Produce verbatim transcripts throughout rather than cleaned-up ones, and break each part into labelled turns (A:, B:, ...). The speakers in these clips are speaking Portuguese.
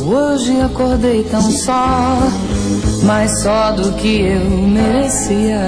A: Hoje acordei tão só, mais só do que eu merecia.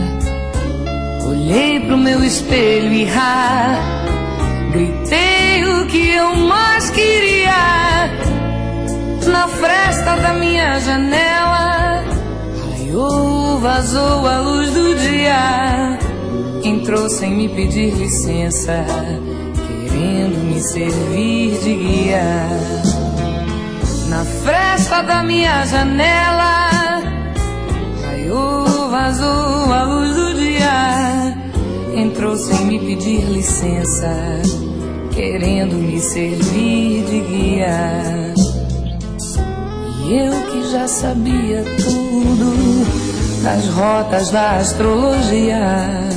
A: Olhei pro meu espelho e rá, gritei o que eu mais queria. Na fresta da minha janela raiou, vazou a luz do dia. Entrou sem me pedir licença, querendo me servir de guia. Na fresta da minha janela raiou, vazou a luz do dia. Entrou sem me pedir licença, querendo me servir de guia. E eu que já sabia tudo das rotas da astrologia,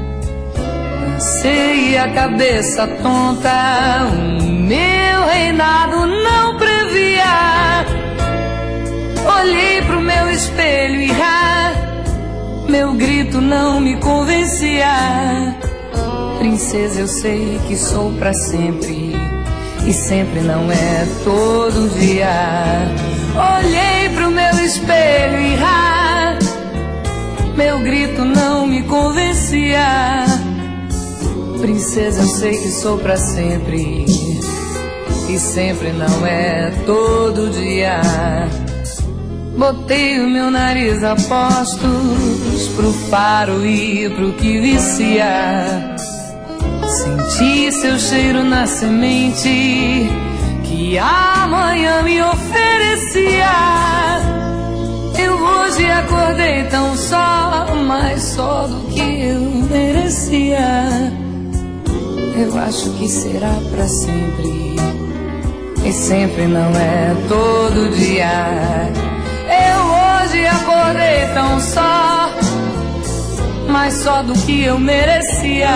A: lancei a cabeça tonta, o meu reinado não previa. Olhei pro meu espelho e rá, meu grito não me convencia. Princesa, eu sei que sou pra sempre, e sempre não é todo dia. Olhei pro meu espelho e rá, meu grito não me convencia. Princesa, eu sei que sou pra sempre, e sempre não é todo dia. Botei o meu nariz a postos pro faro e pro que vicia. Senti seu cheiro na semente que amanhã me oferecia. Eu hoje acordei tão só, mais só do que eu merecia. Eu acho que será pra sempre, e sempre não é todo dia. Eu hoje acordei tão só, mais só do que eu merecia.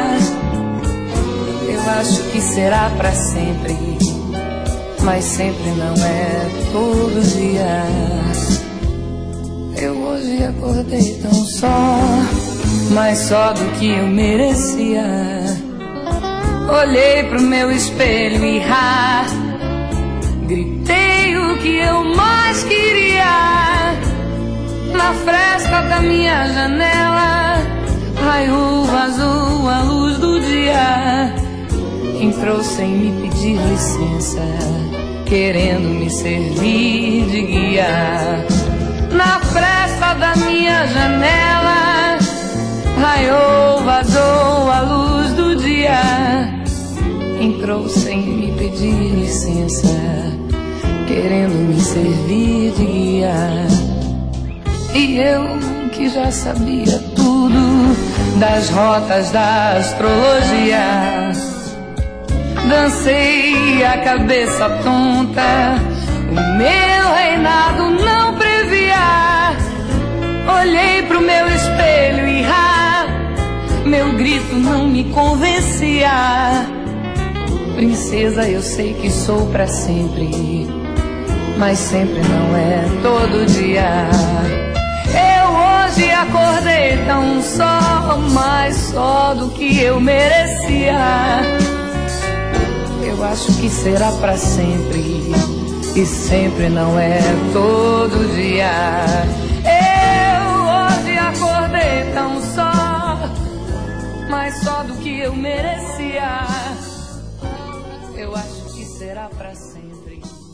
A: Eu acho que será pra sempre, mas sempre não é todo dia. Eu hoje acordei tão só, mais só do que eu merecia. Olhei pro meu espelho e rá, gritei o que eu mais queria. Na fresta da minha janela raiou, vazou a luz do dia. Entrou sem me pedir licença, querendo me servir de guia. Na fresta da minha janela raiou, vazou a luz do dia. Entrou sem me pedir licença, querendo me servir de guia. E eu que já sabia tudo das rotas da astrologia, dancei a cabeça tonta, o meu reinado não previa. Olhei pro meu espelho e rá, meu grito não me convencia. Princesa, eu sei que sou pra sempre, mas sempre não é todo dia. Eu hoje acordei tão só, mais só do que eu merecia. Eu acho que será pra sempre, e sempre não é todo dia. Eu hoje acordei tão só, mais só do que eu merecia. Eu acho que será pra sempre.